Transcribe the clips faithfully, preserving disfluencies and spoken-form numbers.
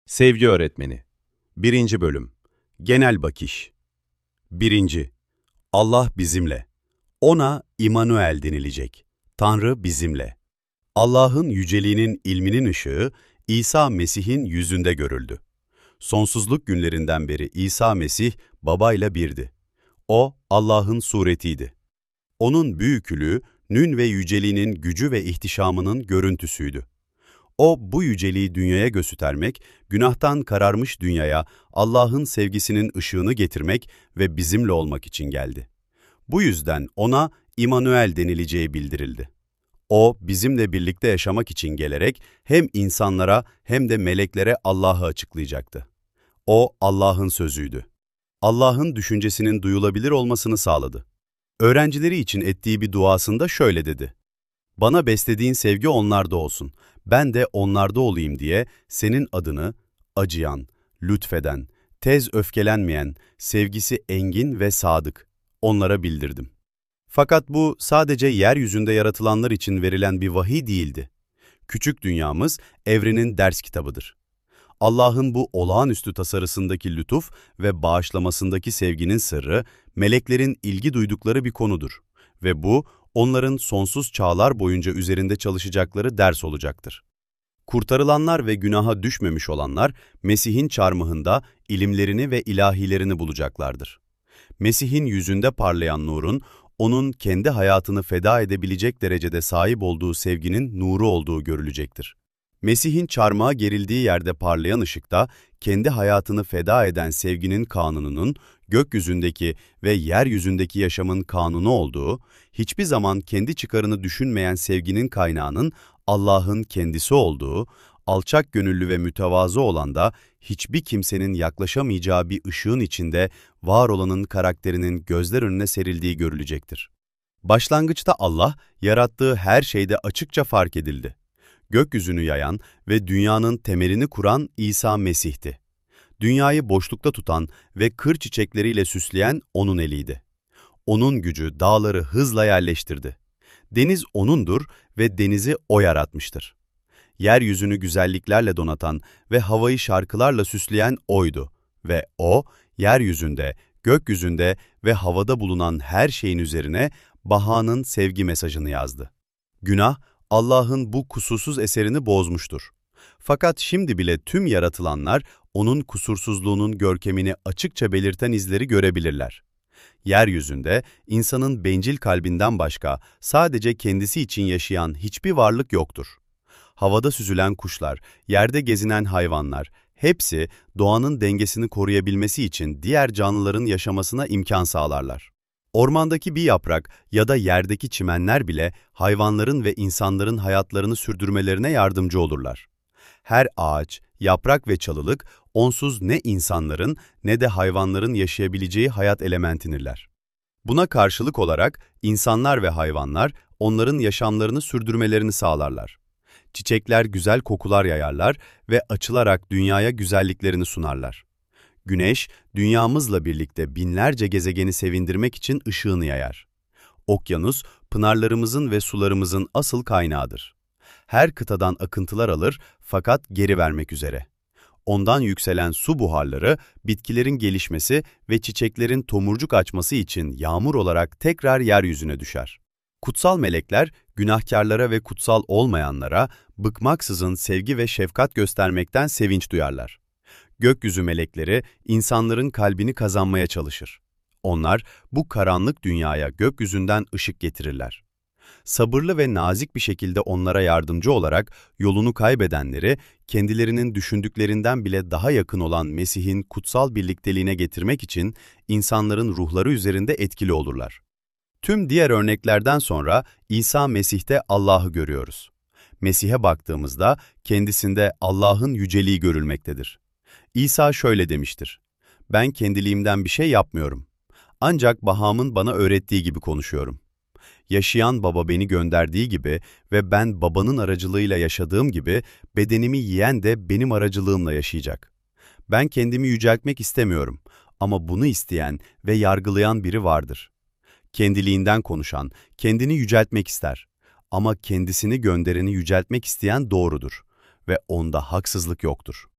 Sevgi Öğretmeni birinci. Bölüm Genel Bakış birinci. Allah bizimle. Ona İmanuel denilecek. Tanrı bizimle. Allah'ın yüceliğinin ilminin ışığı, İsa Mesih'in yüzünde görüldü. Sonsuzluk günlerinden beri İsa Mesih, Baba'yla birdi. O, Allah'ın suretiydi. Onun büyüklüğü, nün ve yüceliğinin gücü ve ihtişamının görüntüsüydü. O, bu yüceliği dünyaya göstermek, günahtan kararmış dünyaya Allah'ın sevgisinin ışığını getirmek ve bizimle olmak için geldi. Bu yüzden ona İmanuel denileceği bildirildi. O, bizimle birlikte yaşamak için gelerek hem insanlara hem de meleklere Allah'ı açıklayacaktı. O, Allah'ın sözüydü. Allah'ın düşüncesinin duyulabilir olmasını sağladı. Öğrencileri için ettiği bir duasında şöyle dedi: "Bana beslediğin sevgi onlarda olsun, ben de onlarda olayım diye senin adını acıyan, lütfeden, tez öfkelenmeyen, sevgisi engin ve sadık onlara bildirdim." Fakat bu sadece yeryüzünde yaratılanlar için verilen bir vahiy değildi. Küçük dünyamız evrenin ders kitabıdır. Allah'ın bu olağanüstü tasarısındaki lütuf ve bağışlamasındaki sevginin sırrı, meleklerin ilgi duydukları bir konudur ve bu, onların sonsuz çağlar boyunca üzerinde çalışacakları ders olacaktır. Kurtarılanlar ve günaha düşmemiş olanlar, Mesih'in çarmıhında ilimlerini ve ilahilerini bulacaklardır. Mesih'in yüzünde parlayan nurun, onun kendi hayatını feda edebilecek derecede sahip olduğu sevginin nuru olduğu görülecektir. Mesih'in çarmıha gerildiği yerde parlayan ışıkta, kendi hayatını feda eden sevginin kanununun, gökyüzündeki ve yeryüzündeki yaşamın kanunu olduğu, hiçbir zaman kendi çıkarını düşünmeyen sevginin kaynağının Allah'ın kendisi olduğu, alçak gönüllü ve mütevazı olan da hiçbir kimsenin yaklaşamayacağı bir ışığın içinde var olanın karakterinin gözler önüne serildiği görülecektir. Başlangıçta Allah, yarattığı her şeyde açıkça fark edildi. Gökyüzünü yayan ve dünyanın temelini kuran İsa Mesih'ti. Dünyayı boşlukta tutan ve kır çiçekleriyle süsleyen O'nun eliydi. O'nun gücü dağları hızla yerleştirdi. Deniz O'nundur ve denizi O yaratmıştır. Yeryüzünü güzelliklerle donatan ve havayı şarkılarla süsleyen O'ydu ve O, yeryüzünde, gökyüzünde ve havada bulunan her şeyin üzerine Baha'nın sevgi mesajını yazdı. Günah, Allah'ın bu kusursuz eserini bozmuştur. Fakat şimdi bile tüm yaratılanlar O'nun kusursuzluğunun görkemini açıkça belirten izleri görebilirler. Yeryüzünde insanın bencil kalbinden başka sadece kendisi için yaşayan hiçbir varlık yoktur. Havada süzülen kuşlar, yerde gezinen hayvanlar, hepsi doğanın dengesini koruyabilmesi için diğer canlıların yaşamasına imkan sağlarlar. Ormandaki bir yaprak ya da yerdeki çimenler bile hayvanların ve insanların hayatlarını sürdürmelerine yardımcı olurlar. Her ağaç, yaprak ve çalılık, onsuz ne insanların ne de hayvanların yaşayabileceği hayat elementinirler. Buna karşılık olarak insanlar ve hayvanlar onların yaşamlarını sürdürmelerini sağlarlar. Çiçekler güzel kokular yayarlar ve açılarak dünyaya güzelliklerini sunarlar. Güneş, dünyamızla birlikte binlerce gezegeni sevindirmek için ışığını yayar. Okyanus, pınarlarımızın ve sularımızın asıl kaynağıdır. Her kıtadan akıntılar alır fakat geri vermek üzere. Ondan yükselen su buharları, bitkilerin gelişmesi ve çiçeklerin tomurcuk açması için yağmur olarak tekrar yeryüzüne düşer. Kutsal melekler, günahkarlara ve kutsal olmayanlara bıkmaksızın sevgi ve şefkat göstermekten sevinç duyarlar. Gökyüzü melekleri insanların kalbini kazanmaya çalışır. Onlar bu karanlık dünyaya gökyüzünden ışık getirirler. Sabırlı ve nazik bir şekilde onlara yardımcı olarak yolunu kaybedenleri kendilerinin düşündüklerinden bile daha yakın olan Mesih'in kutsal birlikteliğine getirmek için insanların ruhları üzerinde etkili olurlar. Tüm diğer örneklerden sonra İsa Mesih'te Allah'ı görüyoruz. Mesih'e baktığımızda kendisinde Allah'ın yüceliği görülmektedir. İsa şöyle demiştir: "Ben kendiliğimden bir şey yapmıyorum. Ancak Baham'ın bana öğrettiği gibi konuşuyorum. Yaşayan Baba beni gönderdiği gibi ve ben Baba'nın aracılığıyla yaşadığım gibi bedenimi yiyen de benim aracılığımla yaşayacak. Ben kendimi yüceltmek istemiyorum ama bunu isteyen ve yargılayan biri vardır. Kendiliğinden konuşan, kendini yüceltmek ister ama kendisini göndereni yüceltmek isteyen doğrudur ve onda haksızlık yoktur."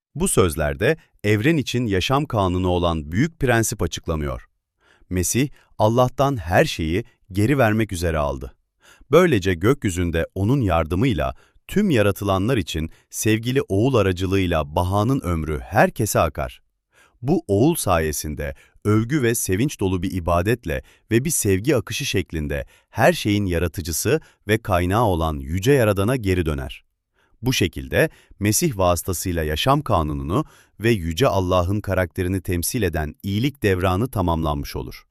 Bu sözlerde evren için yaşam kanunu olan büyük prensip açıklanıyor. Mesih, Allah'tan her şeyi geri vermek üzere aldı. Böylece gökyüzünde onun yardımıyla tüm yaratılanlar için sevgili oğul aracılığıyla bahanın ömrü herkese akar. Bu oğul sayesinde övgü ve sevinç dolu bir ibadetle ve bir sevgi akışı şeklinde her şeyin yaratıcısı ve kaynağı olan Yüce Yaradan'a geri döner. Bu şekilde Mesih vasıtasıyla yaşam kanununu ve Yüce Allah'ın karakterini temsil eden iyilik devranı tamamlanmış olur.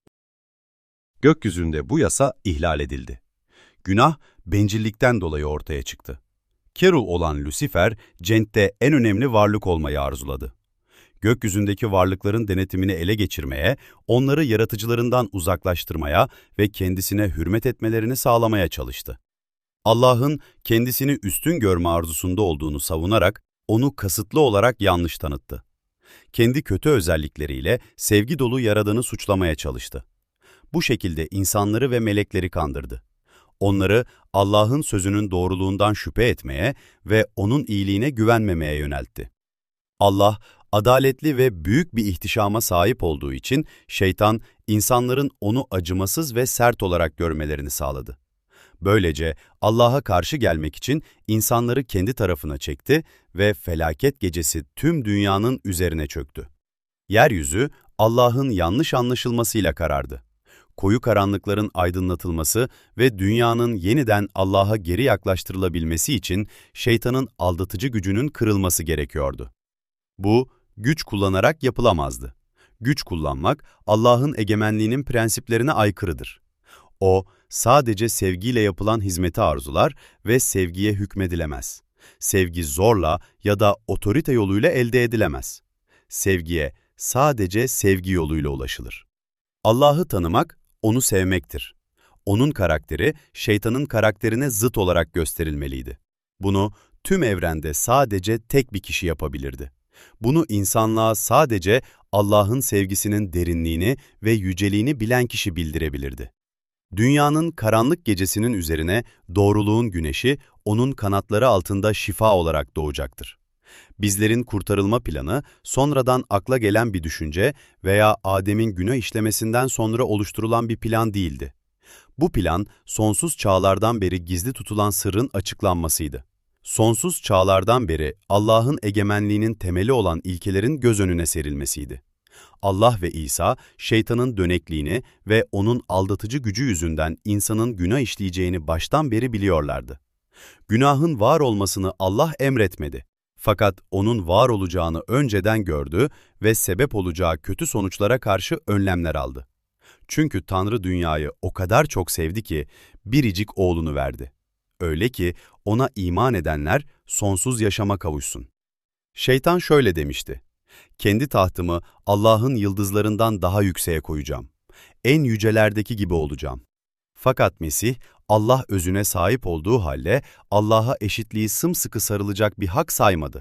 Gökyüzünde bu yasa ihlal edildi. Günah, bencillikten dolayı ortaya çıktı. Kerul olan Lucifer, cennette en önemli varlık olmayı arzuladı. Gökyüzündeki varlıkların denetimini ele geçirmeye, onları yaratıcılarından uzaklaştırmaya ve kendisine hürmet etmelerini sağlamaya çalıştı. Allah'ın kendisini üstün görme arzusunda olduğunu savunarak, onu kasıtlı olarak yanlış tanıttı. Kendi kötü özellikleriyle sevgi dolu Yaradan'ı suçlamaya çalıştı. Bu şekilde insanları ve melekleri kandırdı. Onları Allah'ın sözünün doğruluğundan şüphe etmeye ve onun iyiliğine güvenmemeye yöneltti. Allah, adaletli ve büyük bir ihtişama sahip olduğu için şeytan, insanların onu acımasız ve sert olarak görmelerini sağladı. Böylece Allah'a karşı gelmek için insanları kendi tarafına çekti ve felaket gecesi tüm dünyanın üzerine çöktü. Yeryüzü, Allah'ın yanlış anlaşılmasıyla karardı. Koyu karanlıkların aydınlatılması ve dünyanın yeniden Allah'a geri yaklaştırılabilmesi için şeytanın aldatıcı gücünün kırılması gerekiyordu. Bu, güç kullanarak yapılamazdı. Güç kullanmak, Allah'ın egemenliğinin prensiplerine aykırıdır. O, sadece sevgiyle yapılan hizmeti arzular ve sevgiye hükmedilemez. Sevgi zorla ya da otorite yoluyla elde edilemez. Sevgiye sadece sevgi yoluyla ulaşılır. Allah'ı tanımak, onu sevmektir. Onun karakteri, şeytanın karakterine zıt olarak gösterilmeliydi. Bunu tüm evrende sadece tek bir kişi yapabilirdi. Bunu insanlığa sadece Allah'ın sevgisinin derinliğini ve yüceliğini bilen kişi bildirebilirdi. Dünyanın karanlık gecesinin üzerine doğruluğun güneşi onun kanatları altında şifa olarak doğacaktır. Bizlerin kurtarılma planı sonradan akla gelen bir düşünce veya Adem'in günah işlemesinden sonra oluşturulan bir plan değildi. Bu plan sonsuz çağlardan beri gizli tutulan sırrın açıklanmasıydı. Sonsuz çağlardan beri Allah'ın egemenliğinin temeli olan ilkelerin göz önüne serilmesiydi. Allah ve İsa, şeytanın dönekliğini ve onun aldatıcı gücü yüzünden insanın günah işleyeceğini baştan beri biliyorlardı. Günahın var olmasını Allah emretmedi. Fakat onun var olacağını önceden gördü ve sebep olacağı kötü sonuçlara karşı önlemler aldı. Çünkü Tanrı dünyayı o kadar çok sevdi ki biricik oğlunu verdi. Öyle ki ona iman edenler sonsuz yaşama kavuşsun. Şeytan şöyle demişti: kendi tahtımı Allah'ın yıldızlarından daha yükseğe koyacağım. En yücelerdeki gibi olacağım. Fakat Mesih, Allah özüne sahip olduğu halde Allah'a eşitliği sımsıkı sarılacak bir hak saymadı.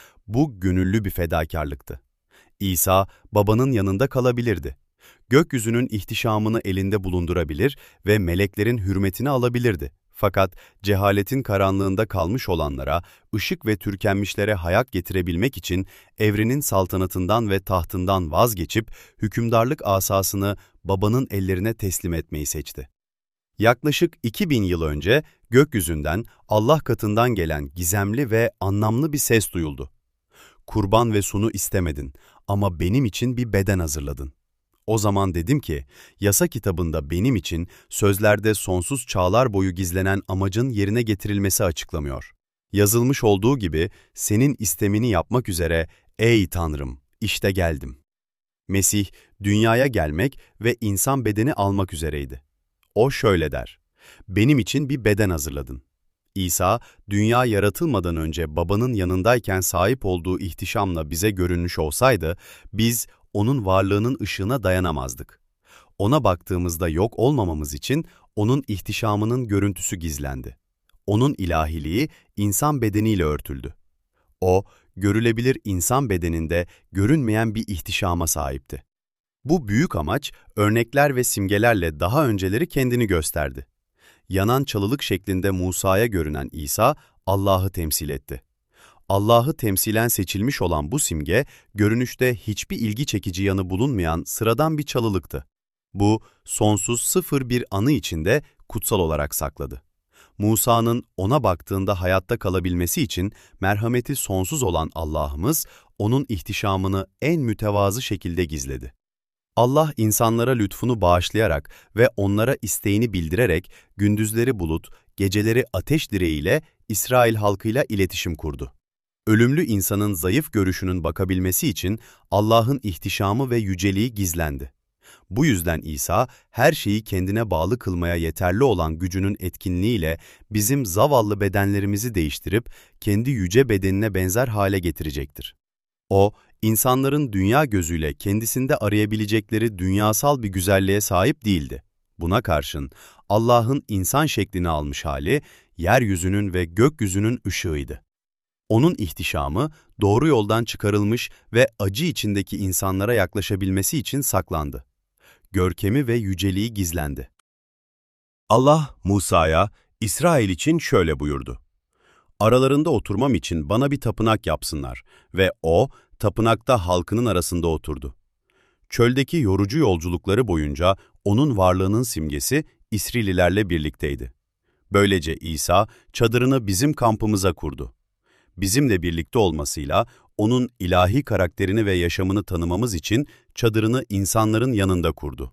Bu gönüllü bir fedakarlıktı. İsa, babanın yanında kalabilirdi. Gökyüzünün ihtişamını elinde bulundurabilir ve meleklerin hürmetini alabilirdi. Fakat cehaletin karanlığında kalmış olanlara, ışık ve tükenmişlere hayat getirebilmek için evrenin saltanatından ve tahtından vazgeçip hükümdarlık asasını babanın ellerine teslim etmeyi seçti. Yaklaşık iki bin yıl önce gökyüzünden Allah katından gelen gizemli ve anlamlı bir ses duyuldu. Kurban ve sunu istemedin ama benim için bir beden hazırladın. O zaman dedim ki, yasa kitabında benim için sözlerde sonsuz çağlar boyu gizlenen amacın yerine getirilmesi açıklanıyor. Yazılmış olduğu gibi senin istemini yapmak üzere, ey Tanrım, işte geldim. Mesih, dünyaya gelmek ve insan bedeni almak üzereydi. O şöyle der: benim için bir beden hazırladın. İsa, dünya yaratılmadan önce babanın yanındayken sahip olduğu ihtişamla bize görünmüş olsaydı, biz onun varlığının ışığına dayanamazdık. Ona baktığımızda yok olmamamız için onun ihtişamının görüntüsü gizlendi. Onun ilahiliği insan bedeniyle örtüldü. O, görülebilir insan bedeninde görünmeyen bir ihtişama sahipti. Bu büyük amaç, örnekler ve simgelerle daha önceleri kendini gösterdi. Yanan çalılık şeklinde Musa'ya görünen İsa, Allah'ı temsil etti. Allah'ı temsilen seçilmiş olan bu simge, görünüşte hiçbir ilgi çekici yanı bulunmayan sıradan bir çalılıktı. Bu, sonsuz sıfır bir anı içinde kutsal olarak sakladı. Musa'nın ona baktığında hayatta kalabilmesi için merhameti sonsuz olan Allah'ımız, onun ihtişamını en mütevazı şekilde gizledi. Allah insanlara lütfunu bağışlayarak ve onlara isteğini bildirerek gündüzleri bulut, geceleri ateş direğiyle İsrail halkıyla iletişim kurdu. Ölümlü insanın zayıf görüşünün bakabilmesi için Allah'ın ihtişamı ve yüceliği gizlendi. Bu yüzden İsa, her şeyi kendine bağlı kılmaya yeterli olan gücünün etkinliğiyle bizim zavallı bedenlerimizi değiştirip kendi yüce bedenine benzer hale getirecektir. O, insanların dünya gözüyle kendisinde arayabilecekleri dünyasal bir güzelliğe sahip değildi. Buna karşın Allah'ın insan şeklini almış hali, yeryüzünün ve gökyüzünün ışığıydı. Onun ihtişamı, doğru yoldan çıkarılmış ve acı içindeki insanlara yaklaşabilmesi için saklandı. Görkemi ve yüceliği gizlendi. Allah, Musa'ya, İsrail için şöyle buyurdu: "Aralarında oturmam için bana bir tapınak yapsınlar." Ve o, tapınakta halkının arasında oturdu. Çöldeki yorucu yolculukları boyunca onun varlığının simgesi İsrililerle birlikteydi. Böylece İsa, çadırını bizim kampımıza kurdu. Bizimle birlikte olmasıyla onun ilahi karakterini ve yaşamını tanımamız için çadırını insanların yanında kurdu.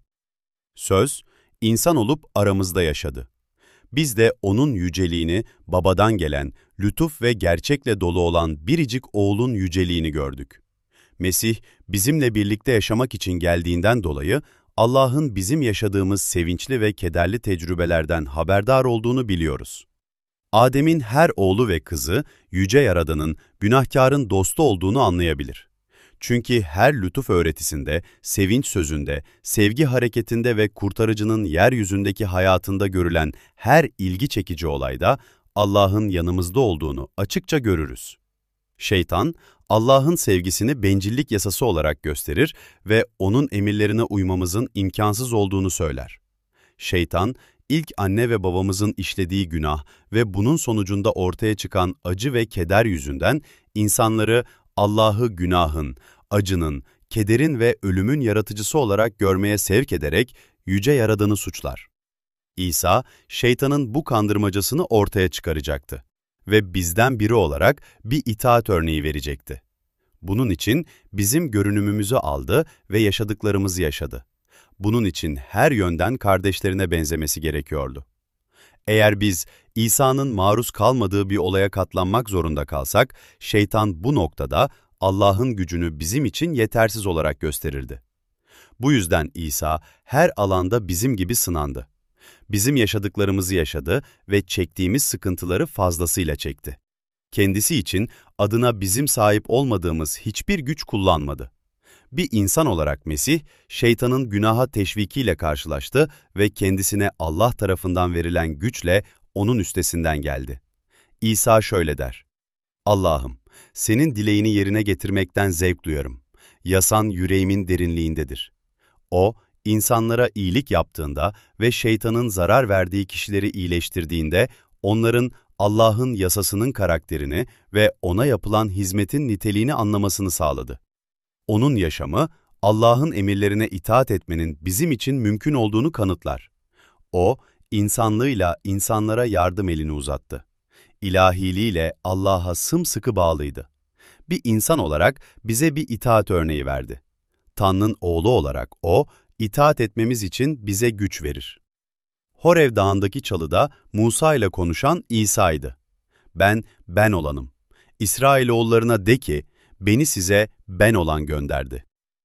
Söz, insan olup aramızda yaşadı. Biz de onun yüceliğini, babadan gelen, lütuf ve gerçekle dolu olan biricik oğlun yüceliğini gördük. Mesih, bizimle birlikte yaşamak için geldiğinden dolayı, Allah'ın bizim yaşadığımız sevinçli ve kederli tecrübelerden haberdar olduğunu biliyoruz. Adem'in her oğlu ve kızı, Yüce Yaradan'ın, günahkarın dostu olduğunu anlayabilir. Çünkü her lütuf öğretisinde, sevinç sözünde, sevgi hareketinde ve kurtarıcının yeryüzündeki hayatında görülen her ilgi çekici olayda Allah'ın yanımızda olduğunu açıkça görürüz. Şeytan, Allah'ın sevgisini bencillik yasası olarak gösterir ve onun emirlerine uymamızın imkansız olduğunu söyler. Şeytan, ilk anne ve babamızın işlediği günah ve bunun sonucunda ortaya çıkan acı ve keder yüzünden insanları Allah'ı günahın, acının, kederin ve ölümün yaratıcısı olarak görmeye sevk ederek Yüce Yaradan'ı suçlar. İsa, şeytanın bu kandırmacasını ortaya çıkaracaktı ve bizden biri olarak bir itaat örneği verecekti. Bunun için bizim görünümümüzü aldı ve yaşadıklarımızı yaşadı. Bunun için her yönden kardeşlerine benzemesi gerekiyordu. Eğer biz İsa'nın maruz kalmadığı bir olaya katlanmak zorunda kalsak, şeytan bu noktada Allah'ın gücünü bizim için yetersiz olarak gösterirdi. Bu yüzden İsa her alanda bizim gibi sınandı. Bizim yaşadıklarımızı yaşadı ve çektiğimiz sıkıntıları fazlasıyla çekti. Kendisi için adına bizim sahip olmadığımız hiçbir güç kullanmadı. Bir insan olarak Mesih, şeytanın günaha teşvikiyle karşılaştı ve kendisine Allah tarafından verilen güçle onun üstesinden geldi. İsa şöyle der: "Allah'ım, senin dileğini yerine getirmekten zevk duyarım. Yasan yüreğimin derinliğindedir." O, insanlara iyilik yaptığında ve şeytanın zarar verdiği kişileri iyileştirdiğinde, onların Allah'ın yasasının karakterini ve ona yapılan hizmetin niteliğini anlamasını sağladı. Onun yaşamı, Allah'ın emirlerine itaat etmenin bizim için mümkün olduğunu kanıtlar. O, insanlığıyla insanlara yardım elini uzattı. İlahiliğiyle Allah'a sımsıkı bağlıydı. Bir insan olarak bize bir itaat örneği verdi. Tanrı'nın oğlu olarak O, itaat etmemiz için bize güç verir. Horev Dağı'ndaki çalıda Musa ile konuşan İsa'ydı. "Ben, ben olanım. İsrailoğullarına de ki, beni size ben olan gönderdi."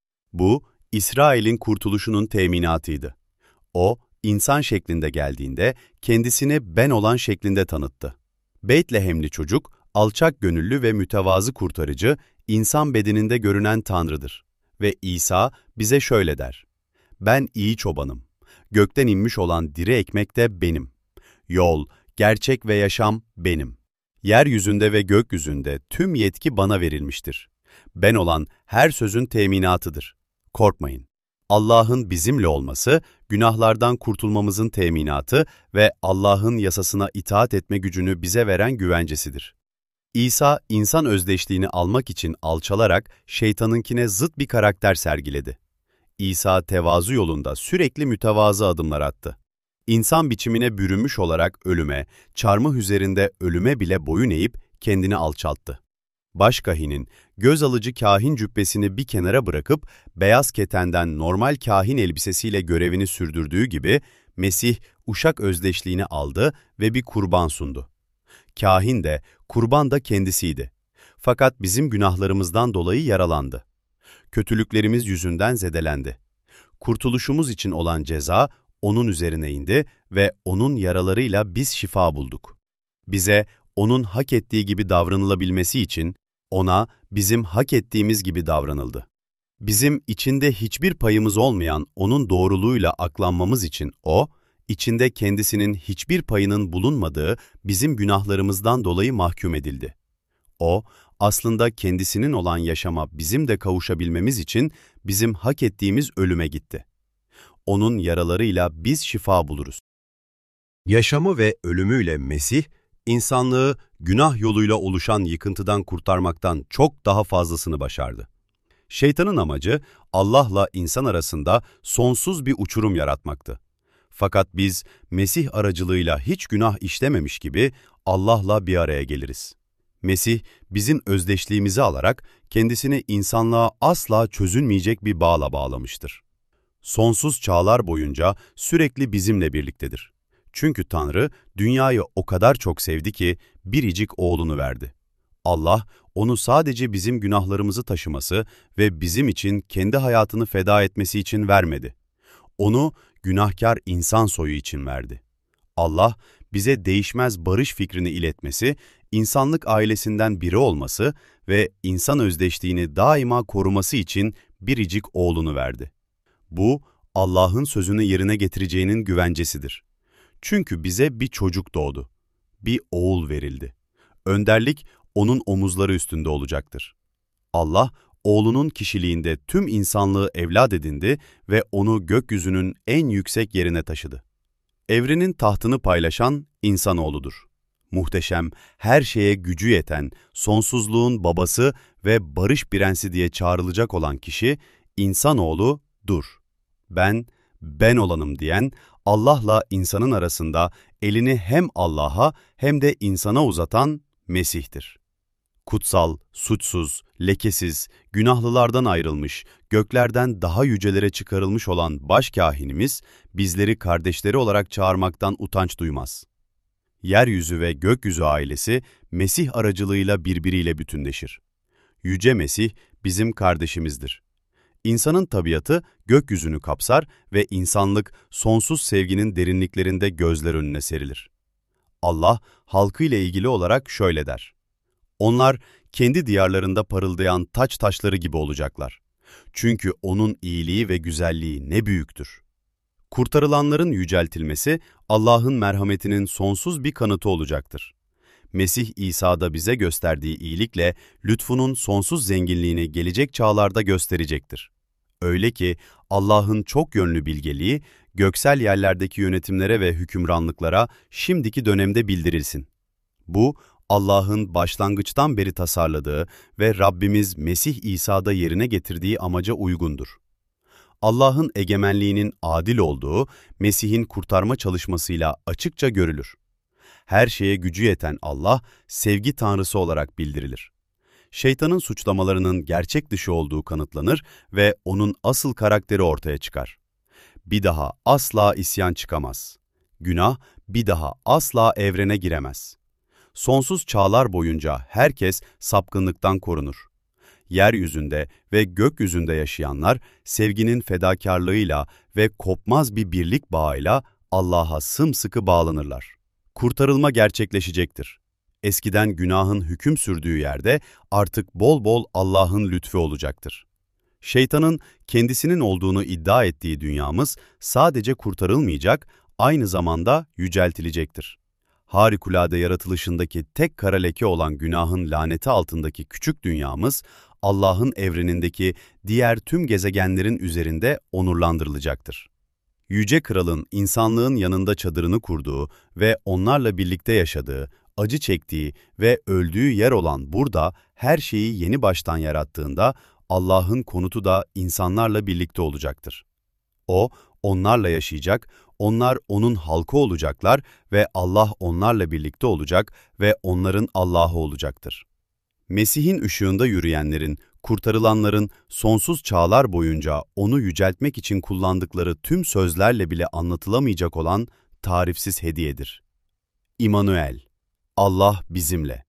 Bu, İsrail'in kurtuluşunun teminatıydı. O, insan şeklinde geldiğinde kendisini ben olan şeklinde tanıttı. Beytlehemli çocuk, alçak gönüllü ve mütevazı kurtarıcı, insan bedeninde görünen Tanrı'dır. Ve İsa bize şöyle der: "Ben iyi çobanım. Gökten inmiş olan diri ekmek de benim. Yol, gerçek ve yaşam benim. Yeryüzünde ve gökyüzünde tüm yetki bana verilmiştir. Ben olan her sözün teminatıdır. Korkmayın." Allah'ın bizimle olması, günahlardan kurtulmamızın teminatı ve Allah'ın yasasına itaat etme gücünü bize veren güvencesidir. İsa, insan özdeşliğini almak için alçalarak şeytanınkine zıt bir karakter sergiledi. İsa tevazu yolunda sürekli mütevazı adımlar attı. İnsan biçimine bürünmüş olarak ölüme, çarmıh üzerinde ölüme bile boyun eğip kendini alçalttı. Başkahinin göz alıcı kahin cübbesini bir kenara bırakıp beyaz ketenden normal kahin elbisesiyle görevini sürdürdüğü gibi Mesih uşak özdeşliğini aldı ve bir kurban sundu. Kahin de, kurban da kendisiydi. Fakat bizim günahlarımızdan dolayı yaralandı. Kötülüklerimiz yüzünden zedelendi. Kurtuluşumuz için olan ceza onun üzerine indi ve onun yaralarıyla biz şifa bulduk. Bize onun hak ettiği gibi davranılabilmesi için ona bizim hak ettiğimiz gibi davranıldı. Bizim içinde hiçbir payımız olmayan onun doğruluğuyla aklanmamız için o, içinde kendisinin hiçbir payının bulunmadığı bizim günahlarımızdan dolayı mahkum edildi. O, aslında kendisinin olan yaşama bizim de kavuşabilmemiz için bizim hak ettiğimiz ölüme gitti. Onun yaralarıyla biz şifa buluruz. Yaşamı ve ölümüyle Mesih, insanlığı günah yoluyla oluşan yıkıntıdan kurtarmaktan çok daha fazlasını başardı. Şeytanın amacı Allah'la insan arasında sonsuz bir uçurum yaratmaktı. Fakat biz Mesih aracılığıyla hiç günah işlememiş gibi Allah'la bir araya geliriz. Mesih bizim özdeşliğimizi alarak kendisini insanlığa asla çözülmeyecek bir bağla bağlamıştır. Sonsuz çağlar boyunca sürekli bizimle birliktedir. Çünkü Tanrı dünyayı o kadar çok sevdi ki biricik oğlunu verdi. Allah onu sadece bizim günahlarımızı taşıması ve bizim için kendi hayatını feda etmesi için vermedi. Onu günahkar insan soyu için verdi. Allah bize değişmez barış fikrini iletmesi, insanlık ailesinden biri olması ve insan özdeşliğini daima koruması için biricik oğlunu verdi. Bu, Allah'ın sözünü yerine getireceğinin güvencesidir. Çünkü bize bir çocuk doğdu, bir oğul verildi. Önderlik onun omuzları üstünde olacaktır. Allah, oğlunun kişiliğinde tüm insanlığı evlat edindi ve onu gökyüzünün en yüksek yerine taşıdı. Evrenin tahtını paylaşan insanoğludur. Muhteşem, her şeye gücü yeten, sonsuzluğun babası ve barış prensi diye çağrılacak olan kişi, insanoğlu dur. Ben, ben olanım diyen, Allah'la insanın arasında elini hem Allah'a hem de insana uzatan Mesih'tir. Kutsal, suçsuz, lekesiz, günahlılardan ayrılmış, göklerden daha yücelere çıkarılmış olan başkâhinimiz, bizleri kardeşleri olarak çağırmaktan utanç duymaz. Yeryüzü ve gökyüzü ailesi Mesih aracılığıyla birbiriyle bütünleşir. Yüce Mesih bizim kardeşimizdir. İnsanın tabiatı gökyüzünü kapsar ve insanlık sonsuz sevginin derinliklerinde gözler önüne serilir. Allah, halkıyla ilgili olarak şöyle der: Onlar kendi diyarlarında parıldayan taç taşları gibi olacaklar. Çünkü onun iyiliği ve güzelliği ne büyüktür. Kurtarılanların yüceltilmesi Allah'ın merhametinin sonsuz bir kanıtı olacaktır. Mesih İsa'da bize gösterdiği iyilikle lütfunun sonsuz zenginliğini gelecek çağlarda gösterecektir. Öyle ki Allah'ın çok yönlü bilgeliği göksel yerlerdeki yönetimlere ve hükümranlıklara şimdiki dönemde bildirilsin. Bu, Allah'ın başlangıçtan beri tasarladığı ve Rabbimiz Mesih İsa'da yerine getirdiği amaca uygundur. Allah'ın egemenliğinin adil olduğu, Mesih'in kurtarma çalışmasıyla açıkça görülür. Her şeye gücü yeten Allah, sevgi tanrısı olarak bildirilir. Şeytanın suçlamalarının gerçek dışı olduğu kanıtlanır ve onun asıl karakteri ortaya çıkar. Bir daha asla isyan çıkamaz. Günah bir daha asla evrene giremez. Sonsuz çağlar boyunca herkes sapkınlıktan korunur. Yeryüzünde ve gökyüzünde yaşayanlar sevginin fedakarlığıyla ve kopmaz bir birlik bağıyla Allah'a sımsıkı bağlanırlar. Kurtarılma gerçekleşecektir. Eskiden günahın hüküm sürdüğü yerde artık bol bol Allah'ın lütfu olacaktır. Şeytanın kendisinin olduğunu iddia ettiği dünyamız sadece kurtarılmayacak, aynı zamanda yüceltilecektir. Harikulade yaratılışındaki tek kara leke olan günahın laneti altındaki küçük dünyamız, Allah'ın evrenindeki diğer tüm gezegenlerin üzerinde onurlandırılacaktır. Yüce Kral'ın insanlığın yanında çadırını kurduğu ve onlarla birlikte yaşadığı, acı çektiği ve öldüğü yer olan burada her şeyi yeni baştan yarattığında Allah'ın konutu da insanlarla birlikte olacaktır. O, onlarla yaşayacak, onlar O'nun halkı olacaklar ve Allah onlarla birlikte olacak ve onların Allah'ı olacaktır. Mesih'in ışığında yürüyenlerin, kurtarılanların sonsuz çağlar boyunca O'nu yüceltmek için kullandıkları tüm sözlerle bile anlatılamayacak olan tarifsiz hediyedir. İmanuel, Allah bizimle.